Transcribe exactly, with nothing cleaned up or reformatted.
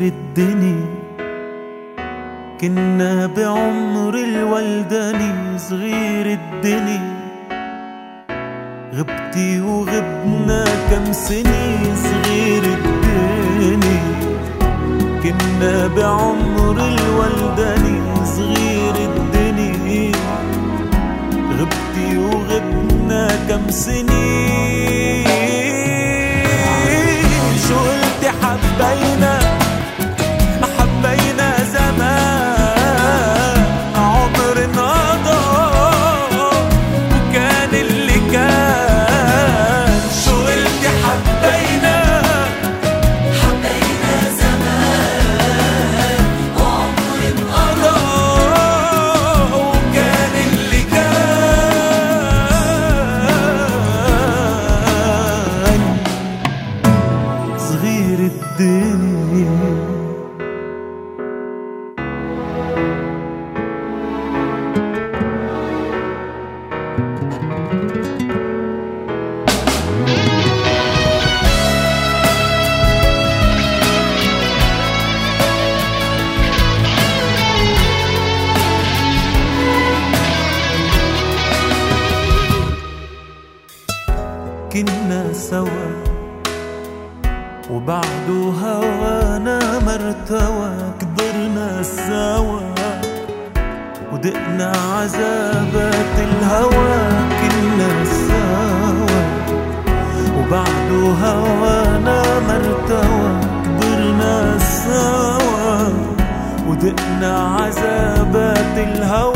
الدنيا كنا بعمر الولداني، صغير الدنيا غبتي وغبنا كم سنة، صغير الدنيا كنا بعمر الولداني، صغير الدنيا غبتي وغبنا كم سنة. شو قلتي حبينا حبينا زمان، عمر انقضى وكان اللي كان. شو قلتي حبينا حبينا زمان، وعمر انقضى وكان اللي كان. صغير الدنيا كنا سوا وبعده هوانا مرتوى، كبرنا سوا ودقنا عذابات الهوى. كنا سوا وبعده هوانا مرتوى، كبرنا سوا ودقنا عذابات الهوى.